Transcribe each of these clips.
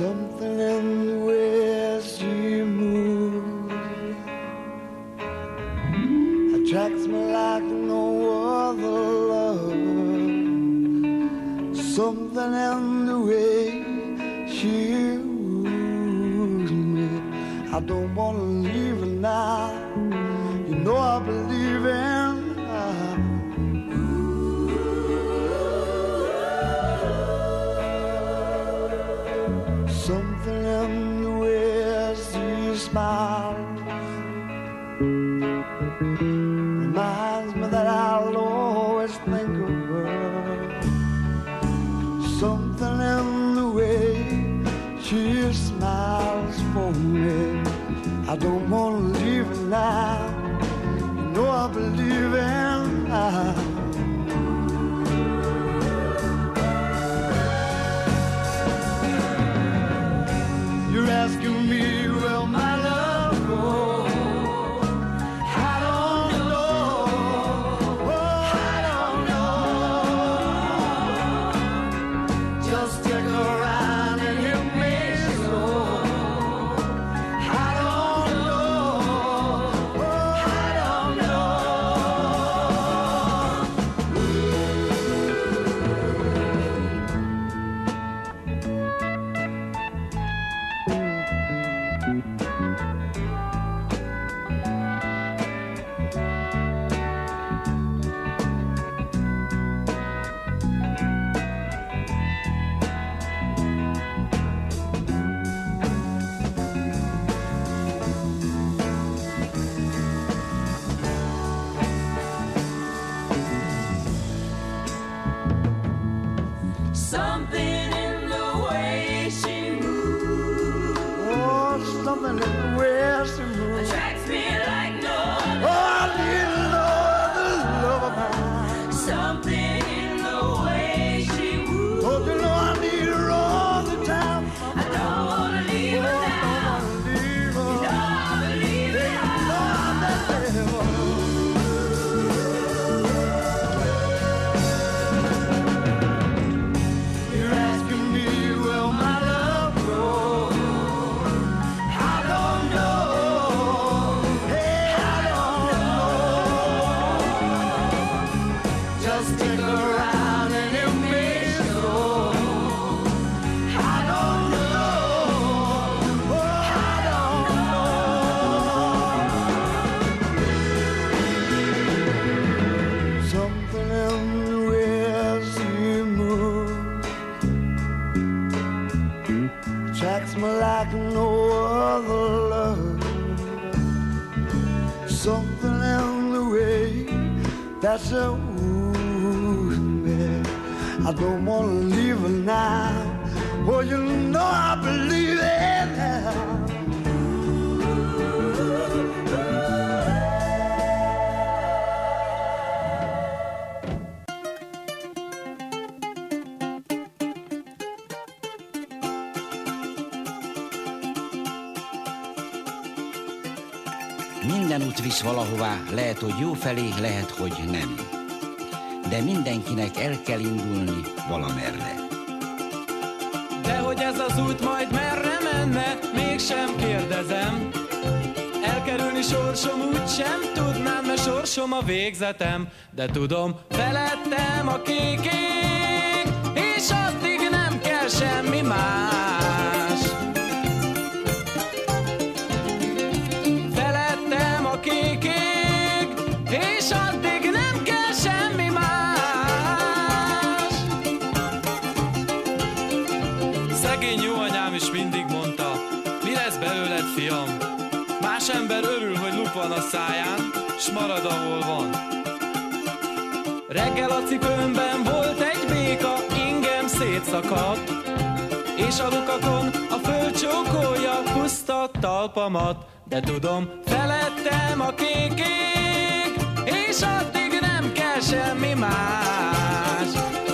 Something in the way she moves attracts me like no other love. Something in the way she moves me. I don't want to leave her now. You know I believe in her. Something in the way she smiles reminds me that I'll always think of her. Something in the way she smiles for me. I don't want to leave her now. You know I believe in her. You're asking me, will my love go? I don't know. Oh, I don't know. Just take a ride and help me so. I don't know. Oh, I don't know. Something in the way she moves Oh, something in the way she moves attracts me like no Oh, other. I need no other love of mine. Something in the way she moves. Oh, you know I need her all the time. I don't wanna leave her now. Leave her. No, I believe in her. You're asking me, will my love grow? I don't know. Hey, I don't know. Just take a ride and it may show. I don't know. Oh, I don't know. Something in the way she moves attracts me like no other love. Something in the way that she moves me. I don't want to leave her now. Well, you know I believe in her. Minden út visz valahová, lehet, hogy jó felé, lehet, hogy nem. De mindenkinek el kell indulni valamerre. De hogy ez az út majd merre menne, mégsem kérdezem. Elkerülni sorsom úgysem tudnám, mert sorsom a végzetem. De tudom, felettem a kék ég, és addig nem kell semmi más. Felettem a kék ég, és addig nem kell semmi más. Szegény jó anyám is mindig mondta, mi lesz belőled, fiam? Más ember örül, hogy luk van a száján, s marad, ahol van. Reggel a cipőmben volt egy béka, ingem szétszakadt, és a lukakon a föld csókolja puszta talpamat. De tudom, felettem a kék ég, és addig nem kell semmi más.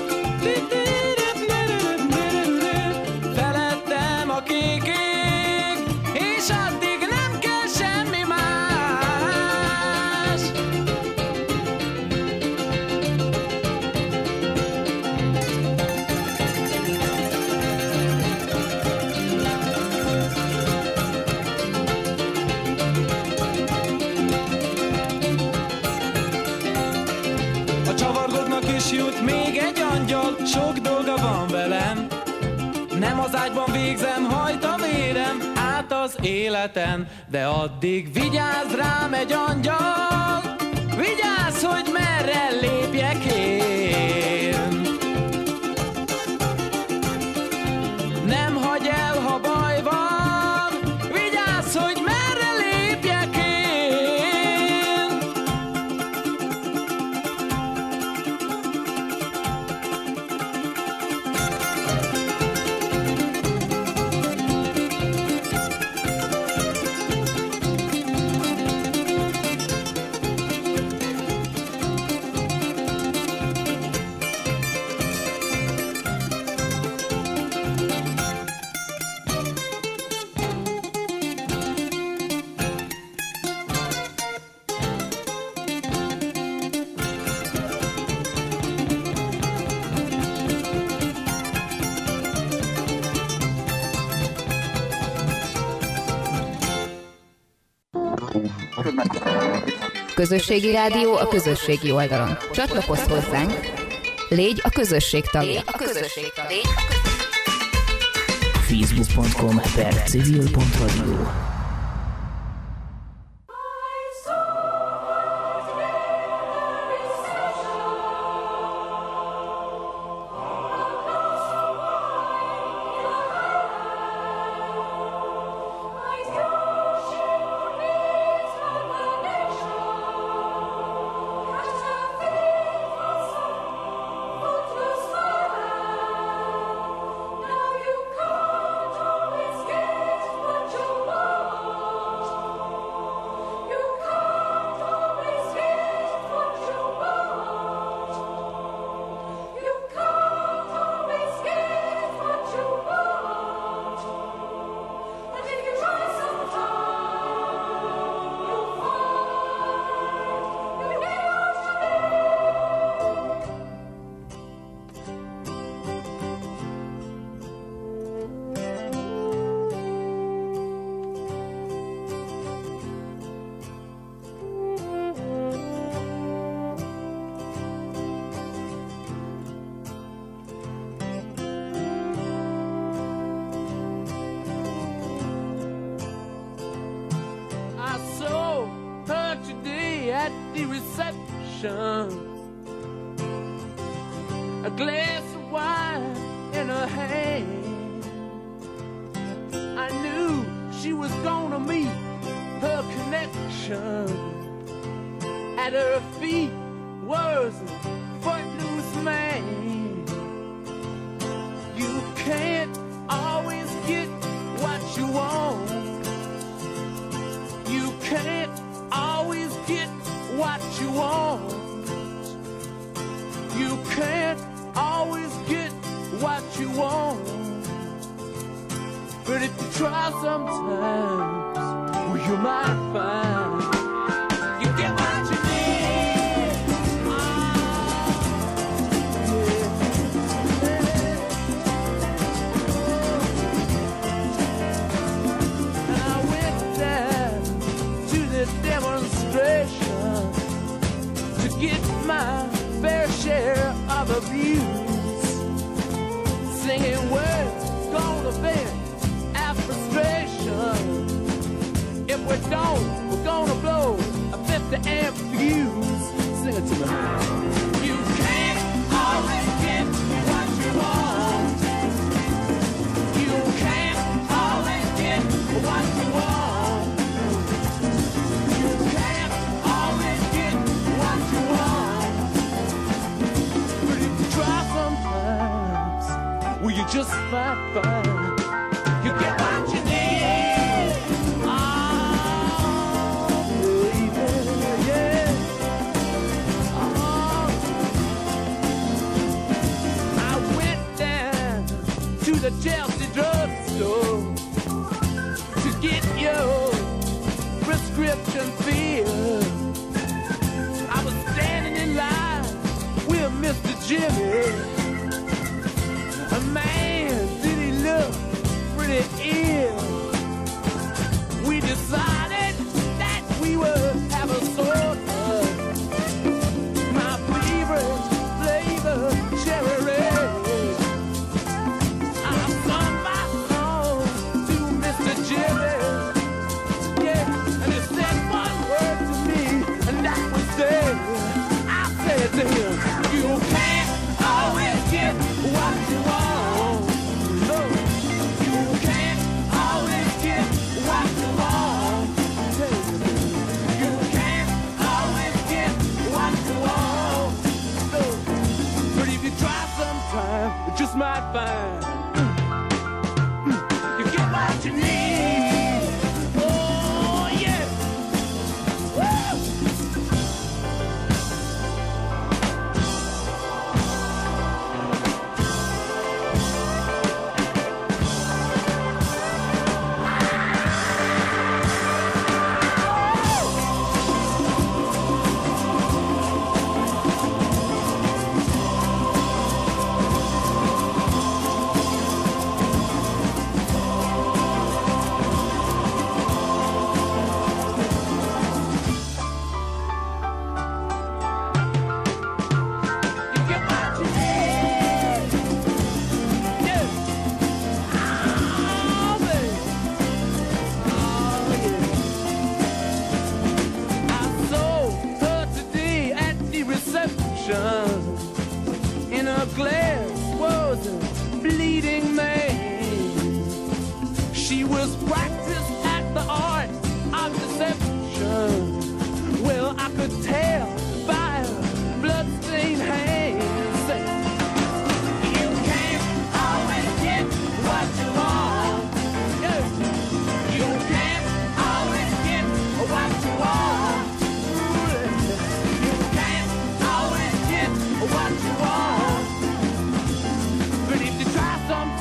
Felettem a kék ég, és addig nem kell semmi más. van velem. Nem az ágyban végzem, hajt a vérem át az életen, de addig vigyázz rám egy angyal, vigyázz, hogy merre lépjek én. Nem hagyj el, ha baj van, vigyázz, hogy merre lépjek én. Közösségi rádió a közösségi oldalon. Csatlakozz hozzánk, légy a közösség tagja. Facebook.com/civil.radio. A glass of wine in her hand. I knew she was gonna meet her connection. At her feet was a footloose man. You can't always get what you want. You can't always get what you want. You can't always get what you want. But if you try sometimes, well, you might find you get what you need. And I went down to the demonstration to get my fair share of abuse, singing words gonna vent our frustration. If we don't, we're gonna blow a 50-amp fuse. Sing it to me. You can't always get what you want. You can't always get what you want. You can't always get what you want. Try sometimes, well, you just might find you get what you need. Oh, baby, yeah. Oh, I went down to the Chelsea drugstore to get your prescription filled. I was standing in line with Mr. Jimmy. A man, did he look pretty ill? We decided that we would have a soda. My favorite flavor, cherry red.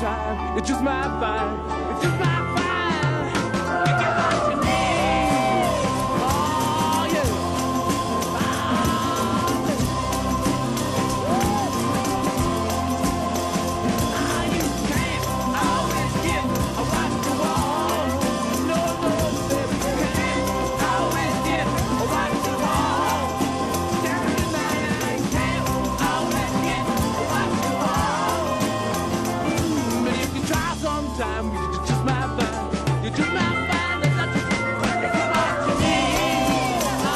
time, you just might find, you just might find, you get what you need. Oh yeah. You can't always get what you want. No, no, baby, you can't always get what you want. Tell me now, you can't always get what you want. But if you try sometime, you just might find, you just might find that that's what you need. Oh,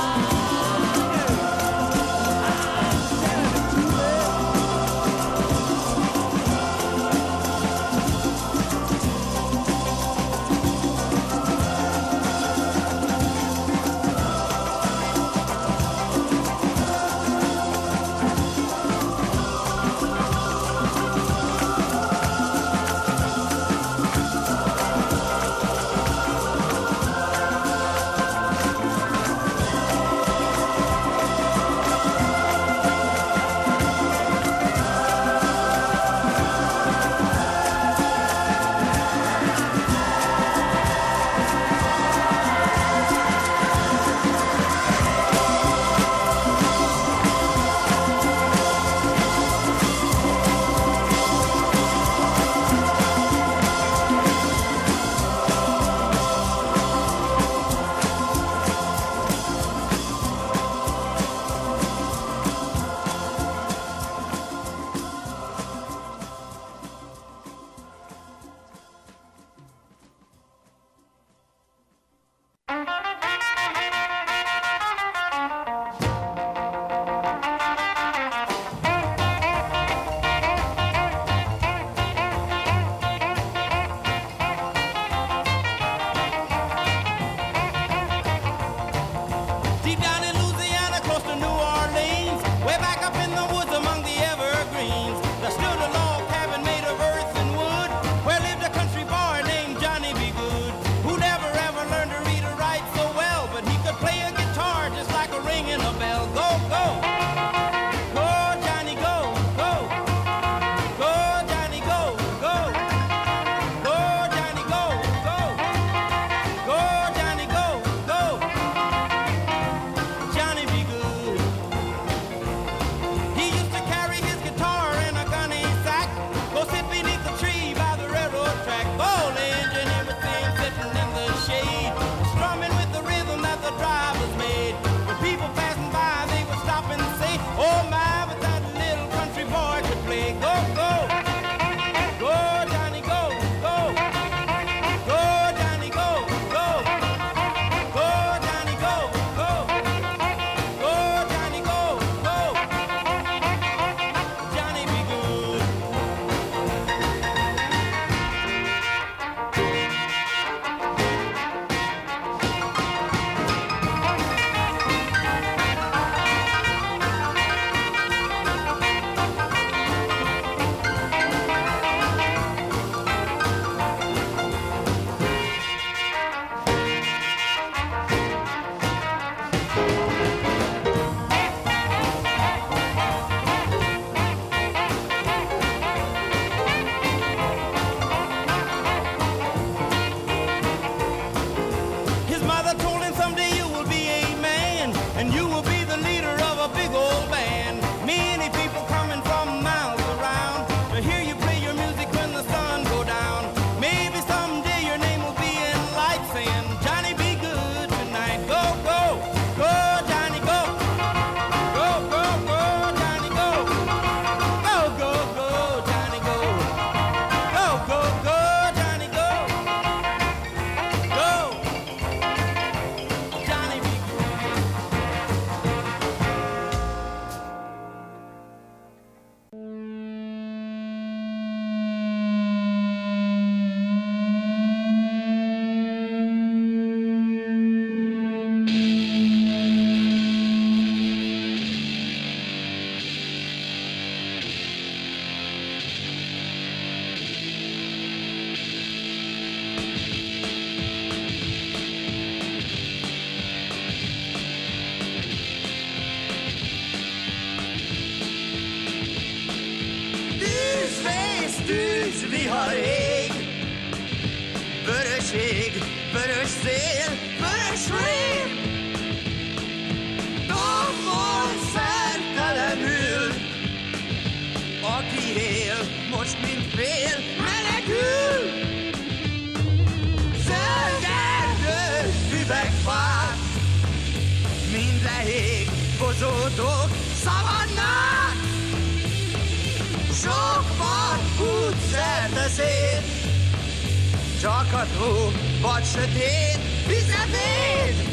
csak a tó, vagy sötét vizeméd.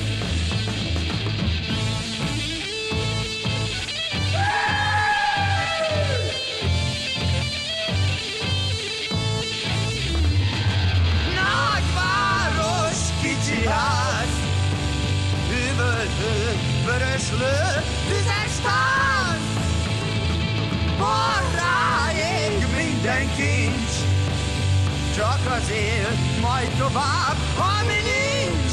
Nagyváros, kicsi ház, üvöltő, vöröslő, vizes táz. Barráig minden kincs, csak az él, majd tovább, ami nincs.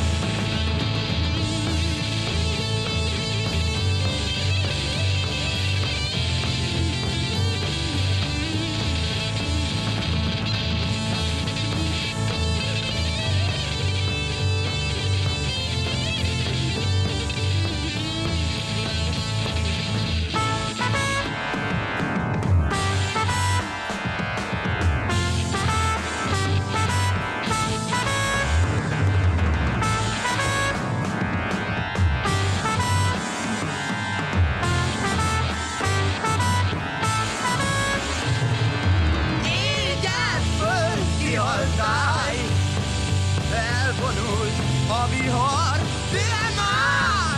Elvonult a vihar, de már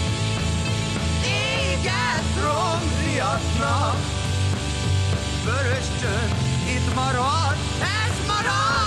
éget romriatnak. Vörös csönd itt marad, ez marad.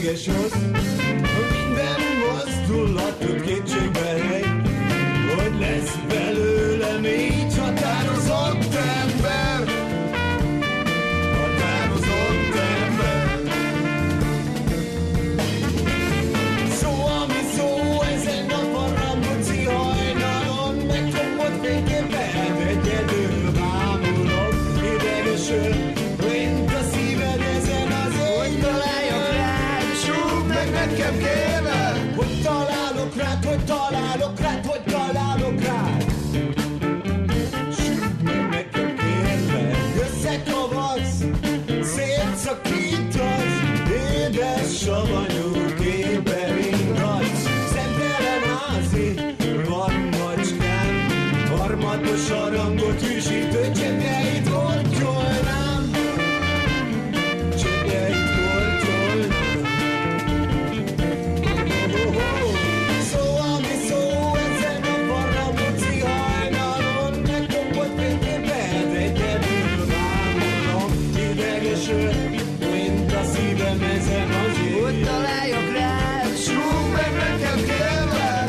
ideges hoz. Minden mozdulatot kétségbe hely, hogy lesz belőlem így határozott ember. Határozott ember. Szó, ami szó, ezen a parrambuci hajnalon, megfogott fényképpen egyedül bámulok, idegesen, mint a szíved ezen az éjjel. Hogy találjak rád, súgd meg nekem kérlek, hogy találok rád, hogy találok rád, hogy találok rád. Súgd meg nekem kérlek, összekavasz, szétszakítasz, édes savanyú képen ingatsz. Szemtelen házi, van macskám, harmatos harangot hűsítő cseppjeit kortyolnám. Cseppjeit kortyolnám. Szó, ami szó, ezen a parrambuci hajnalon, megkopott fényképpen egyedül bámulom, idegesen, mint a szívem ezen az éjjel. Hogy találjak rád, súgd meg nekem kérlek.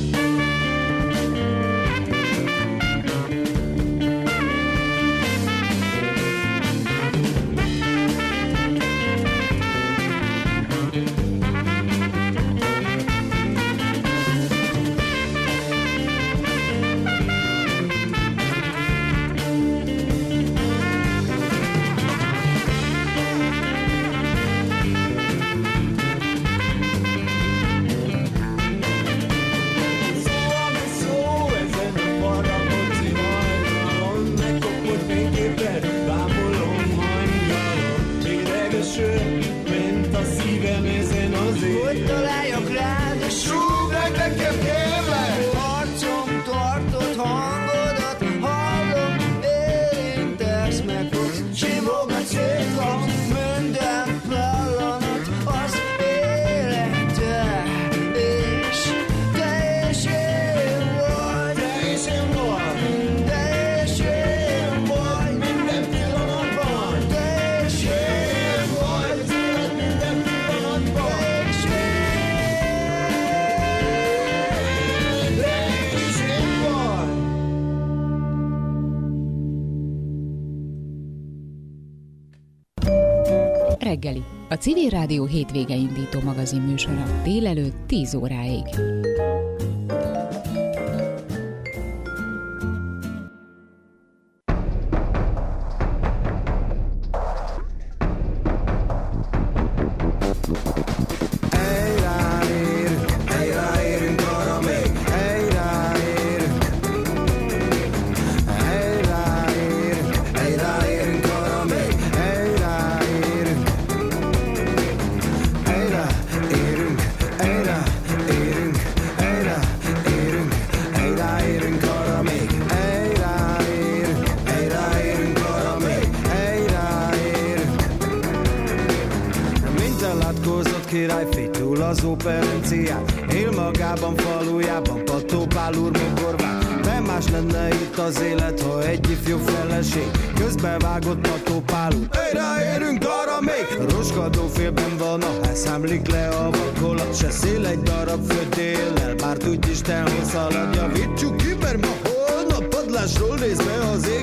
Mint a szívem ezen az éjjel. Hogy találjak rád, és súgd meg nekem kérlek. Arcom tartott hangodat, hallom, érintesz, megfogsz, simogatsz, szétkapsz, minden pillanat az élete, és te és én vagy. Te és én vagy. Te és én vagy. Minden pillanatban. Te és én vagy. Az élet minden pillanatban. Te és én vagy. Reggeli, a Civil Rádió hétvége indító magazin műsora délelőtt 10 óráig. Ráérünk arra még, ráérünk. Ráérünk arra még, ráérünk. Ráérünk arra még, ráérünk arra még, ráérünk. Minden látkózott királyfi túl az operencián, él magában, falujában, Pattópál úr mogorván. Nem más lenne itt az élet, ha egy ifjú feleség közbevágott Pattópál úr. Ráérünk arra még! Roskadó félben van a ház, számlik le a vakolat, se szél egy darab földéllel, bár tudj Isten, hogy szalad. Javítsuk ki, mert ma holnap padlásról nézve az ég